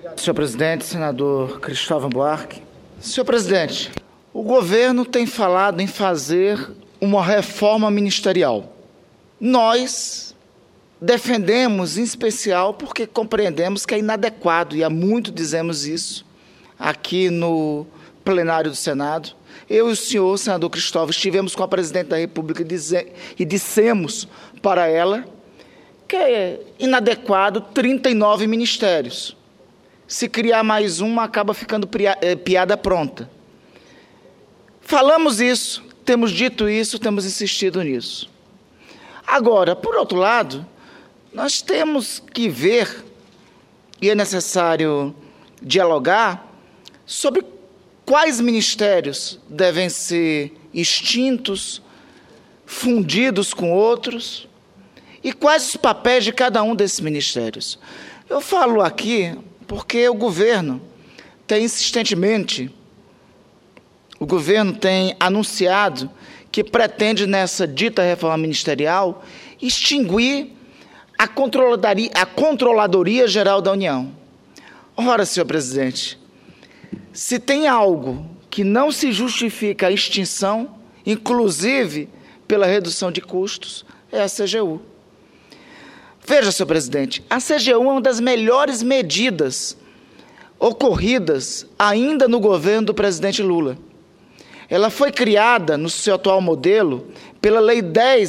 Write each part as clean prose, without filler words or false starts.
Senhor presidente, senador Cristóvão Buarque. Senhor presidente, o governo tem falado em fazer uma reforma ministerial. Nós defendemos, em especial, porque compreendemos que é inadequado, e há muito dizemos isso aqui no plenário do Senado. Eu e o senhor, senador Cristóvão, estivemos com a presidente da República e dissemos para ela que é inadequado 39 ministérios. Se criar mais um, acaba ficando piada pronta. Falamos isso, temos dito isso, temos insistido nisso. Agora, por outro lado, nós temos que ver, e é necessário dialogar, sobre quais ministérios devem ser extintos, fundidos com outros, e quais os papéis de cada um desses ministérios. Eu falo aqui porque o governo tem insistentemente, o governo tem anunciado que pretende, nessa dita reforma ministerial, extinguir a Controladoria Geral da União. Ora, senhor presidente, se tem algo que não se justifica a extinção, inclusive pela redução de custos, é a CGU. Veja, senhor presidente, a CGU é uma das melhores medidas ocorridas ainda no governo do presidente Lula. Ela foi criada, no seu atual modelo, pela Lei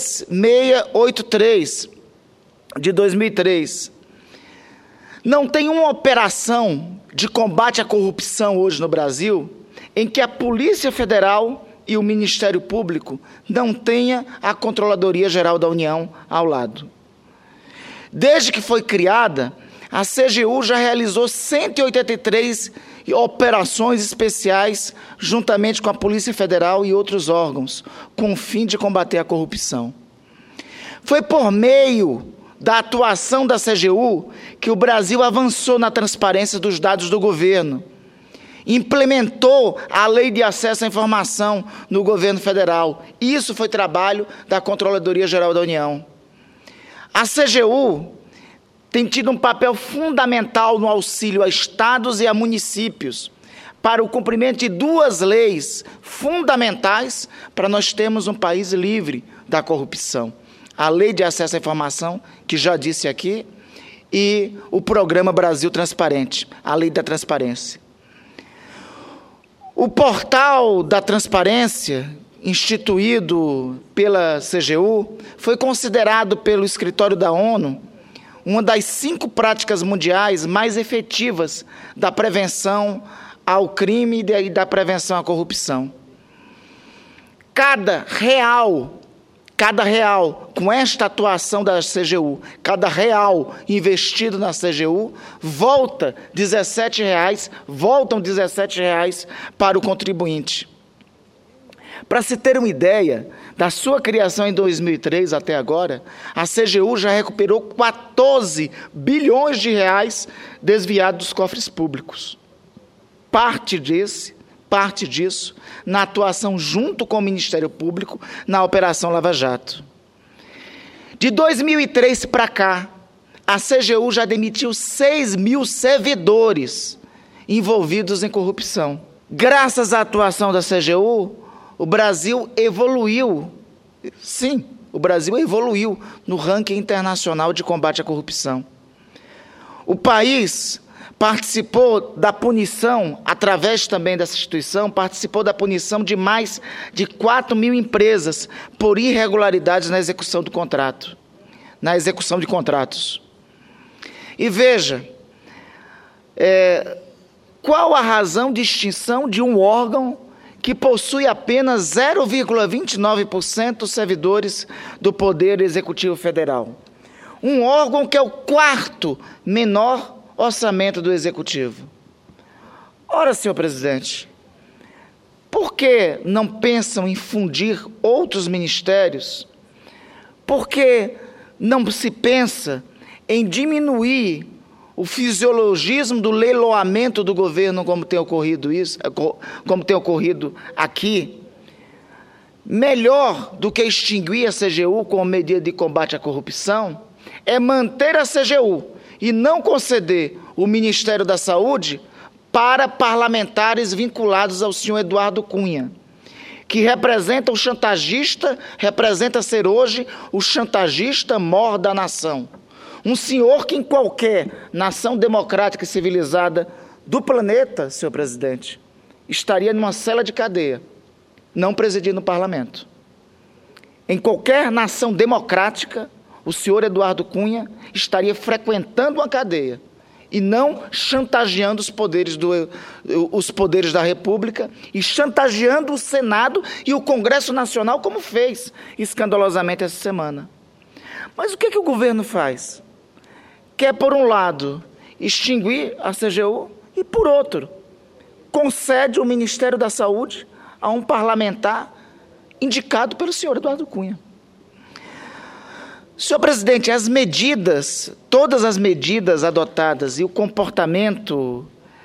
10.683, de 2003. Não tem uma operação de combate à corrupção hoje no Brasil em que a Polícia Federal e o Ministério Público não tenha a Controladoria Geral da União ao lado. Desde que foi criada, a CGU já realizou 183 operações especiais juntamente com a Polícia Federal e outros órgãos, com o fim de combater a corrupção. Foi por meio da atuação da CGU que o Brasil avançou na transparência dos dados do governo, implementou a Lei de Acesso à Informação no governo federal. Isso foi trabalho da Controladoria Geral da União. A CGU tem tido um papel fundamental no auxílio a estados e a municípios para o cumprimento de duas leis fundamentais para nós termos um país livre da corrupção. A Lei de Acesso à Informação, que já disse aqui, e o Programa Brasil Transparente, a Lei da Transparência. O Portal da Transparência, instituído pela CGU, foi considerado pelo Escritório da ONU uma das 5 práticas mundiais mais efetivas da prevenção ao crime e da prevenção à corrupção. Cada real com esta atuação da CGU, cada real investido na CGU, voltam R$17 para o contribuinte. Para se ter uma ideia, da sua criação em 2003 até agora, a CGU já recuperou 14 bilhões de reais desviados dos cofres públicos. Parte disso na atuação junto com o Ministério Público na Operação Lava Jato. De 2003 para cá, a CGU já demitiu 6.000 servidores envolvidos em corrupção. Graças à atuação da CGU, o Brasil evoluiu. Sim, o Brasil evoluiu no ranking internacional de combate à corrupção. O país participou da punição, através também dessa instituição, participou da punição de mais de 4.000 empresas por irregularidades na execução do contrato, na execução de contratos. E veja, qual a razão de extinção de um órgão que possui apenas 0,29% dos servidores do Poder Executivo Federal? Um órgão que é o 4º menor orçamento do Executivo. Ora, senhor presidente, por que não pensam em fundir outros ministérios? Por que não se pensa em diminuir o fisiologismo do leiloamento do governo, como tem ocorrido aqui? Melhor do que extinguir a CGU como medida de combate à corrupção é manter a CGU e não conceder o Ministério da Saúde para parlamentares vinculados ao senhor Eduardo Cunha, que representa o chantagista, representa ser hoje o chantagista mor da nação. Um senhor que em qualquer nação democrática e civilizada do planeta, senhor presidente, estaria numa cela de cadeia, não presidindo o parlamento. Em qualquer nação democrática, o senhor Eduardo Cunha estaria frequentando uma cadeia e não chantageando os poderes da República e chantageando o Senado e o Congresso Nacional, como fez escandalosamente essa semana. Mas o que o governo faz? Quer, por um lado, extinguir a CGU e, por outro, concede o Ministério da Saúde a um parlamentar indicado pelo senhor Eduardo Cunha. Senhor presidente, todas as medidas adotadas e o comportamento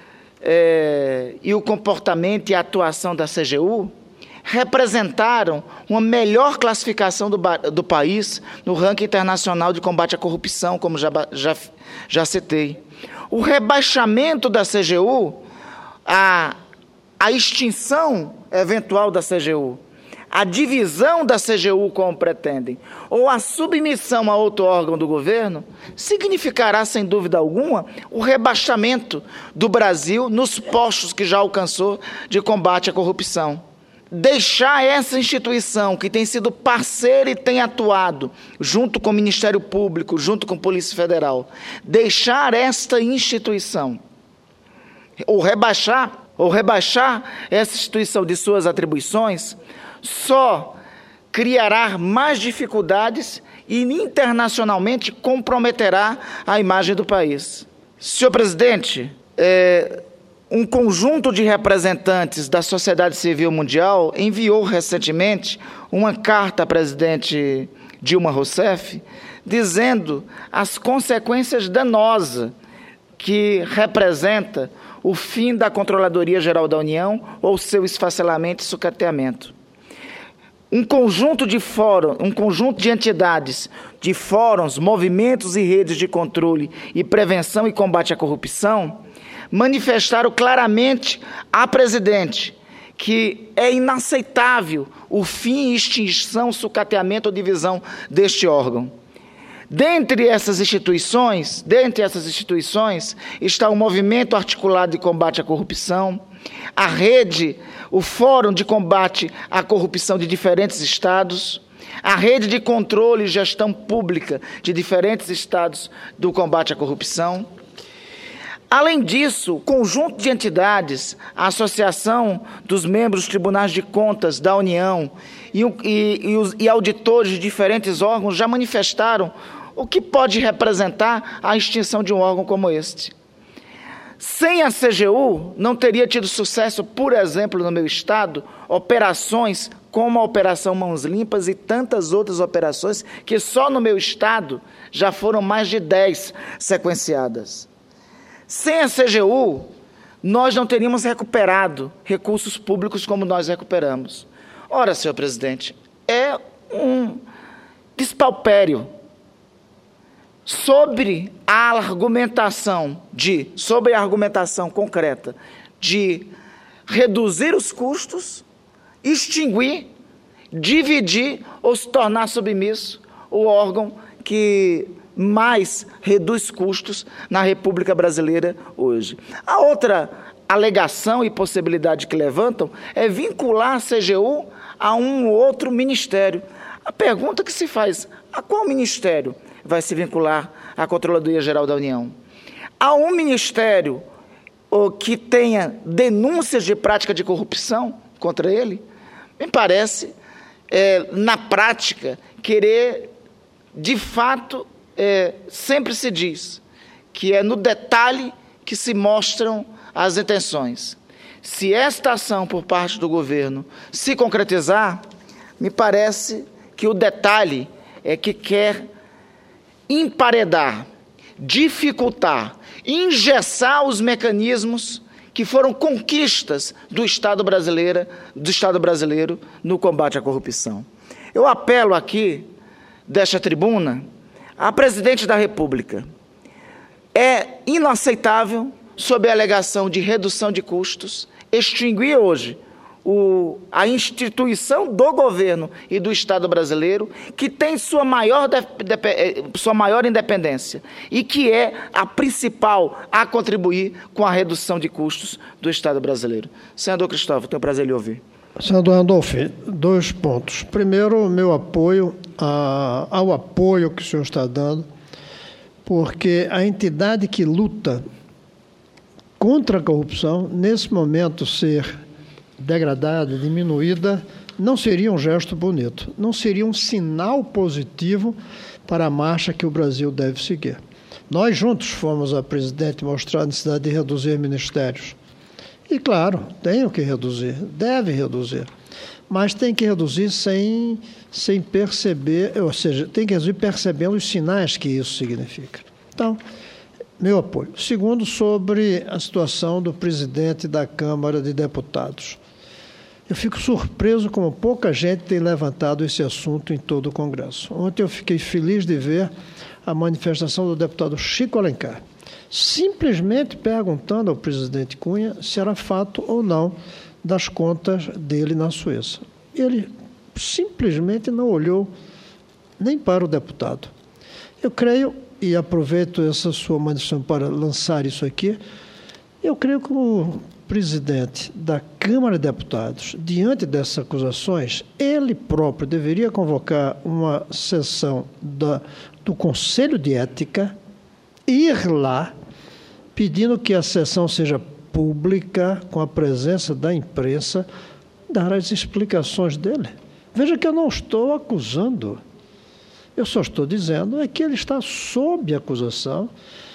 e a atuação da CGU representaram uma melhor classificação do país no ranking internacional de combate à corrupção, como já citei. O rebaixamento da CGU, a extinção eventual da CGU, a divisão da CGU como pretendem, ou a submissão a outro órgão do governo, significará, sem dúvida alguma, o rebaixamento do Brasil nos postos que já alcançou de combate à corrupção. Deixar essa instituição, que tem sido parceira e tem atuado, junto com o Ministério Público, junto com a Polícia Federal, deixar esta instituição, ou rebaixar essa instituição de suas atribuições, só criará mais dificuldades e internacionalmente comprometerá a imagem do país. Senhor presidente, um conjunto de representantes da sociedade civil mundial enviou recentemente uma carta à presidente Dilma Rousseff dizendo as consequências danosas que representa o fim da Controladoria Geral da União ou seu esfacelamento e sucateamento. Um conjunto de entidades, de fóruns, movimentos e redes de controle e prevenção e combate à corrupção manifestaram claramente à presidente que é inaceitável o fim, extinção, sucateamento ou divisão deste órgão. Dentre essas instituições está o Movimento Articulado de Combate à Corrupção, a rede, o Fórum de Combate à Corrupção de diferentes estados, a rede de controle e gestão pública de diferentes estados do combate à corrupção. Além disso, o conjunto de entidades, a Associação dos Membros dos Tribunais de Contas da União e auditores de diferentes órgãos já manifestaram o que pode representar a extinção de um órgão como este. Sem a CGU, não teria tido sucesso, por exemplo, no meu estado, operações como a Operação Mãos Limpas e tantas outras operações que só no meu estado já foram mais de 10 sequenciadas. Sem a CGU, nós não teríamos recuperado recursos públicos como nós recuperamos. Ora, senhor presidente, é um despauperio sobre a argumentação concreta de reduzir os custos, extinguir, dividir ou se tornar submisso o órgão que mais reduz custos na República Brasileira hoje. A outra alegação e possibilidade que levantam é vincular a CGU a um ou outro ministério. A pergunta que se faz, a qual ministério vai se vincular à Controladoria Geral da União? Há um ministério que tenha denúncias de prática de corrupção contra ele? Me parece, na prática, querer, de fato, sempre se diz que é no detalhe que se mostram as intenções. Se esta ação por parte do governo se concretizar, me parece que o detalhe é que quer emparedar, dificultar, engessar os mecanismos que foram conquistas do Estado brasileiro no combate à corrupção. Eu apelo aqui, desta tribuna, à presidente da República, É inaceitável, sob a alegação de redução de custos, extinguir hoje a instituição do governo e do Estado brasileiro, que tem sua maior independência e que é a principal a contribuir com a redução de custos do Estado brasileiro. Senador Cristóvão, tenho o prazer de lhe ouvir. Senador Randolph, 2 pontos. Primeiro, meu apoio ao apoio que o senhor está dando, porque a entidade que luta contra a corrupção, nesse momento ser degradada, diminuída, não seria um gesto bonito, não seria um sinal positivo para a marcha que o Brasil deve seguir. Nós juntos fomos a presidente mostrar a necessidade de reduzir ministérios. E, claro, tem que reduzir, deve reduzir, mas tem que reduzir sem perceber, ou seja, tem que reduzir percebendo os sinais que isso significa. Então, meu apoio. Segundo, sobre a situação do presidente da Câmara de Deputados. Eu fico surpreso como pouca gente tem levantado esse assunto em todo o Congresso. Ontem eu fiquei feliz de ver a manifestação do deputado Chico Alencar, simplesmente perguntando ao presidente Cunha se era fato ou não das contas dele na Suíça. Ele simplesmente não olhou nem para o deputado. Eu creio, e aproveito essa sua manifestação para lançar isso aqui, eu creio que o presidente da Câmara de Deputados, diante dessas acusações, ele próprio deveria convocar uma sessão do Conselho de Ética, ir lá, pedindo que a sessão seja pública, com a presença da imprensa, dar as explicações dele. Veja que eu não estou acusando, eu só estou dizendo que ele está sob acusação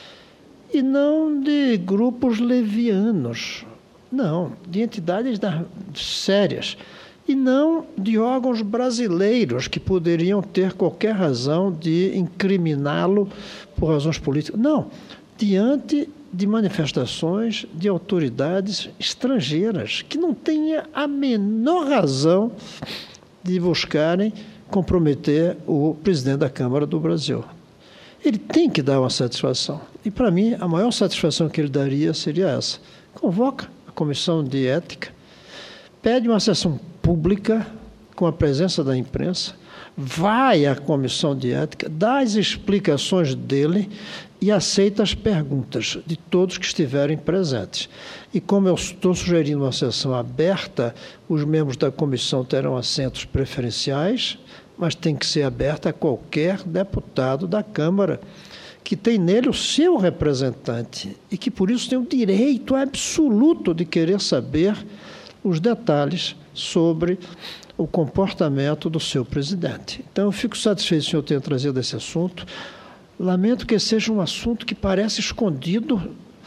e não de grupos levianos, não, de entidades sérias, e não de órgãos brasileiros que poderiam ter qualquer razão de incriminá-lo por razões políticas. Não, diante de manifestações de autoridades estrangeiras que não têm a menor razão de buscarem comprometer o presidente da Câmara do Brasil. Ele tem que dar uma satisfação. E, para mim, a maior satisfação que ele daria seria essa. Convoca a Comissão de Ética, pede uma sessão pública com a presença da imprensa, vai à Comissão de Ética, dá as explicações dele e aceita as perguntas de todos que estiverem presentes. E como eu estou sugerindo uma sessão aberta, os membros da comissão terão assentos preferenciais, mas tem que ser aberta a qualquer deputado da Câmara, que tem nele o seu representante e que, por isso, tem o direito absoluto de querer saber os detalhes sobre o comportamento do seu presidente. Então, eu fico satisfeito se o senhor tenha trazido esse assunto. Lamento que seja um assunto que parece escondido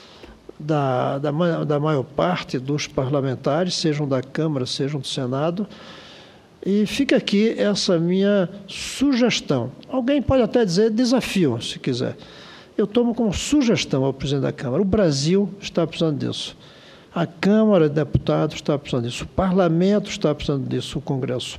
da maior parte dos parlamentares, sejam da Câmara, sejam do Senado. E fica aqui essa minha sugestão. Alguém pode até dizer desafio, se quiser. Eu tomo como sugestão ao presidente da Câmara. O Brasil está precisando disso. A Câmara de Deputados está precisando disso. O Parlamento está precisando disso. O Congresso.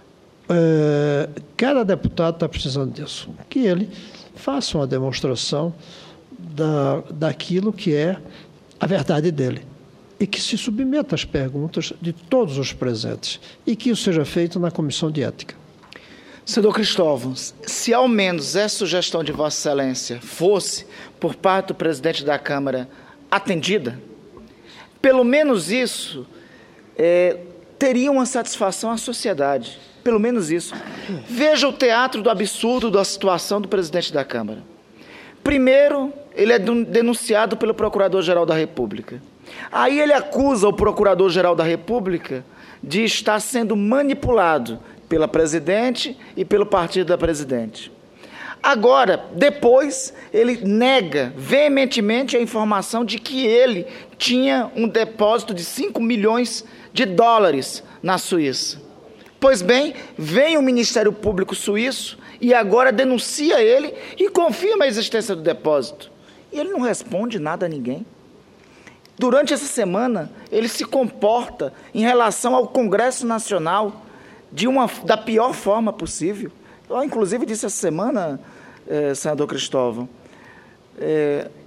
Cada deputado está precisando disso. Que ele faça uma demonstração daquilo que é a verdade dele. E que se submeta às perguntas de todos os presentes. E que isso seja feito na Comissão de Ética. Senador Cristóvão, se ao menos essa sugestão de Vossa Excelência fosse, por parte do presidente da Câmara, atendida, pelo menos isso teria uma satisfação à sociedade. Pelo menos isso. Veja o teatro do absurdo da situação do presidente da Câmara. Primeiro, ele é denunciado pelo Procurador-Geral da República. Aí ele acusa o Procurador-Geral da República de estar sendo manipulado pela presidente e pelo partido da presidente. Agora, depois, ele nega veementemente a informação de que ele tinha um depósito de 5 milhões de dólares na Suíça. Pois bem, vem o Ministério Público suíço e agora denuncia ele e confirma a existência do depósito. E ele não responde nada a ninguém. Durante essa semana, ele se comporta em relação ao Congresso Nacional da pior forma possível. Eu, inclusive, disse essa semana, senador Cristóvão,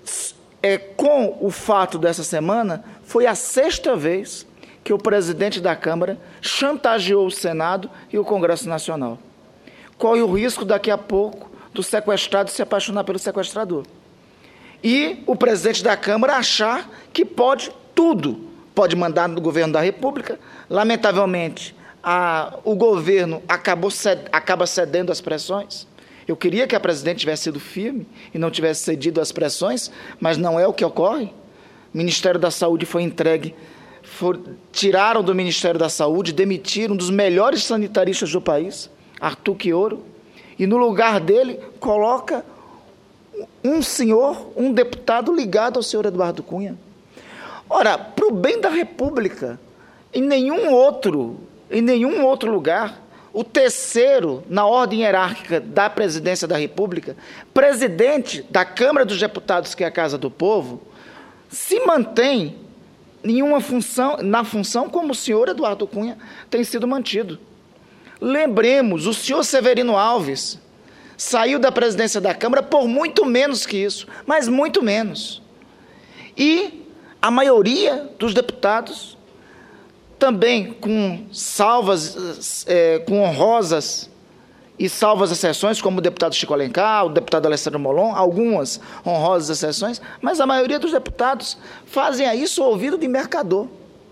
com o fato dessa semana, foi a 6ª vez que o presidente da Câmara chantageou o Senado e o Congresso Nacional. Corre o risco, daqui a pouco, do sequestrado se apaixonar pelo sequestrador. E o presidente da Câmara achar que pode tudo, pode mandar no governo da República. Lamentavelmente, o governo acaba cedendo às pressões. Eu queria que a presidente tivesse sido firme e não tivesse cedido às pressões, mas não é o que ocorre. O Ministério da Saúde foi entregue, tiraram do Ministério da Saúde, demitiram um dos melhores sanitaristas do país, Arthur Quioro, e no lugar dele coloca um deputado ligado ao senhor Eduardo Cunha. Ora, para o bem da República, em nenhum outro lugar, o terceiro na ordem hierárquica da presidência da República, presidente da Câmara dos Deputados, que é a Casa do Povo, se mantém na função como o senhor Eduardo Cunha tem sido mantido. Lembremos, o senhor Severino Alves saiu da presidência da Câmara por muito menos que isso, mas muito menos. E a maioria dos deputados, também com honrosas e salvas exceções, como o deputado Chico Alencar, o deputado Alessandro Molon, algumas honrosas exceções, mas a maioria dos deputados fazem a isso ouvido de mercador,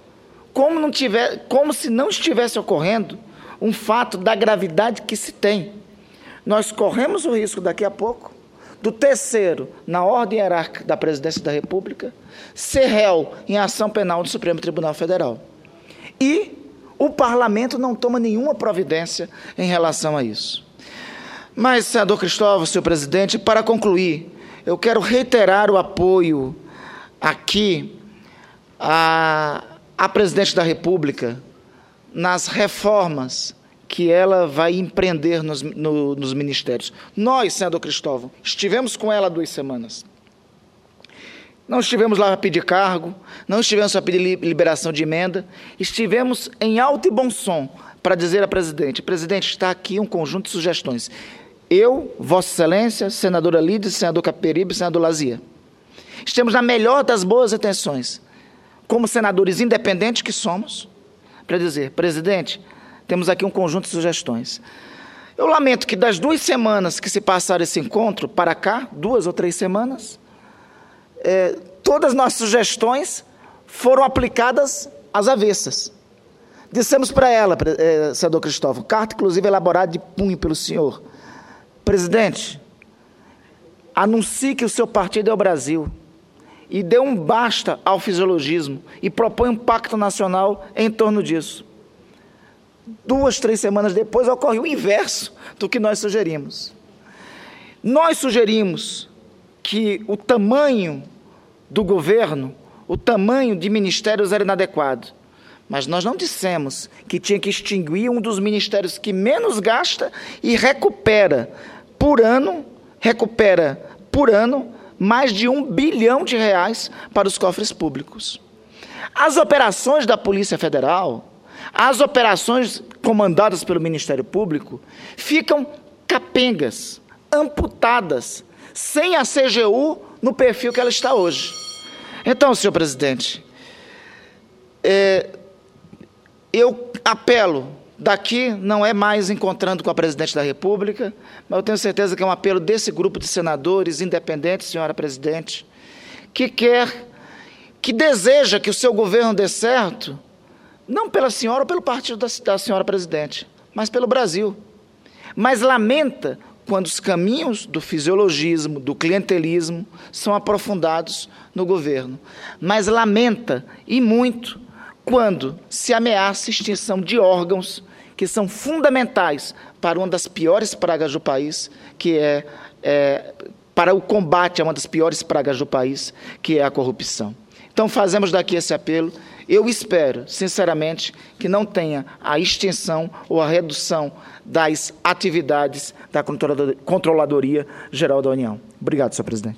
como se não estivesse ocorrendo um fato da gravidade que se tem. Nós corremos o risco, daqui a pouco, do terceiro na ordem hierárquica da presidência da República ser réu em ação penal do Supremo Tribunal Federal. E o parlamento não toma nenhuma providência em relação a isso. Mas, senador Cristóvão, senhor presidente, para concluir, eu quero reiterar o apoio aqui à presidente da República nas reformas que ela vai empreender nos ministérios. Nós, senador Cristóvão, estivemos com ela há 2 semanas. Não estivemos lá para pedir cargo, não estivemos para pedir liberação de emenda, estivemos em alto e bom som para dizer à presidente, está aqui um conjunto de sugestões. Eu, Vossa Excelência, senadora Lídia, senador Caperibe e senador Lazia. Estamos na melhor das boas intenções, como senadores independentes que somos, para dizer, presidente, temos aqui um conjunto de sugestões. Eu lamento que das 2 semanas que se passaram esse encontro para cá, 2 ou 3 semanas, todas as nossas sugestões foram aplicadas às avessas. Dissemos para ela, senador Cristóvão, carta inclusive elaborada de punho pelo senhor, presidente, anuncie que o seu partido é o Brasil e dê um basta ao fisiologismo e propõe um pacto nacional em torno disso. 2, 3 semanas depois ocorre o inverso do que nós sugerimos. Nós sugerimos que o tamanho do governo, o tamanho de ministérios era inadequado. Mas nós não dissemos que tinha que extinguir um dos ministérios que menos gasta e recupera por ano mais de R$1 bilhão para os cofres públicos. As operações da Polícia Federal, as operações comandadas pelo Ministério Público, ficam capengas, amputadas, sem a CGU no perfil que ela está hoje. Então, senhor presidente, eu apelo, daqui não é mais encontrando com a presidente da República, mas eu tenho certeza que é um apelo desse grupo de senadores independentes, senhora presidente, que deseja que o seu governo dê certo, não pela senhora ou pelo partido da senhora presidente, mas pelo Brasil. Mas lamenta quando os caminhos do fisiologismo, do clientelismo, são aprofundados no governo. Mas lamenta, e muito, quando se ameaça a extinção de órgãos que são fundamentais para uma das piores pragas do país, que para o combate a uma das piores pragas do país, que é a corrupção. Então, fazemos daqui esse apelo. Eu espero, sinceramente, que não tenha a extinção ou a redução das atividades da Controladoria Geral da União. Obrigado, senhor presidente.